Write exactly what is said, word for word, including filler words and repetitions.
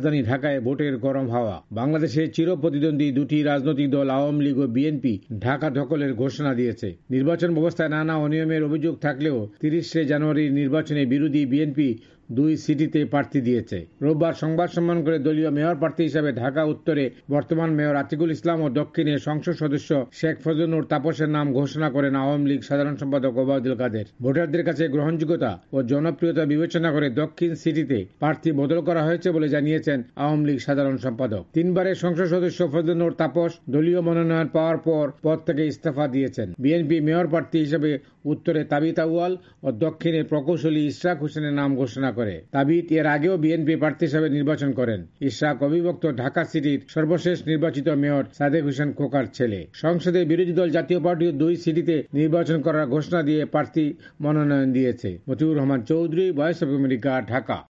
রাজধানী ঢাকায় ভোটের গরম হাওয়া। বাংলাদেশের চিরপ্রতিদ্বন্দ্বী দুটি রাজনৈতিক দল আওয়ামী লীগ ও বিএনপি ঢাকা দখলের ঘোষণা দিয়েছে। নির্বাচন ব্যবস্থায় নানা অনিয়মের অভিযোগ থাকলেও তিরিশে জানুয়ারির নির্বাচনে বিরোধী বিএনপি দুই সিটিতে প্রার্থী দিয়েছে। রোববার সংবাদ সম্মেলন করে দলীয় মেয়র প্রার্থী হিসেবে ঢাকা উত্তরে বর্তমান মেয়র আতিকুল ইসলাম ও দক্ষিণে সংসদ সদস্য শেখ ফজলুর তাপসের নাম ঘোষণা করেন আওয়ামী লীগ সাধারণ সম্পাদক ওবায়দুল কাদের। ভোটারদের কাছে গ্রহণযোগ্যতা ও জনপ্রিয়তা বিবেচনা করে দক্ষিণ সিটিতে প্রার্থী বদল করা হয়েছে বলে জানিয়েছেন আওয়ামী লীগ সাধারণ সম্পাদক। তিনবারের সংসদ সদস্য ফজলুর তাপস দলীয় মনোনয়ন পাওয়ার পর পদ থেকে ইস্তফা দিয়েছেন। বিএনপি মেয়র প্রার্থী হিসেবে উত্তরে তাবিত আউয়াল ও দক্ষিণে প্রকৌশলী ইশরাক হোসেনের নাম ঘোষণা করে। তাবিত এর আগেও বিএনপি প্রার্থী হিসেবে নির্বাচন করেন। ইশরাক অবিভক্ত ঢাকা সিটির সর্বশেষ নির্বাচিত মেয়র সাদেক হোসেন খোকার ছেলে। সংসদে বিরোধী দল জাতীয় পার্টি দুই সিটিতে নির্বাচন করার ঘোষণা দিয়ে প্রার্থী মনোনয়ন দিয়েছে। Motiur Rahman Chowdhury, Voice of America, Dhaka.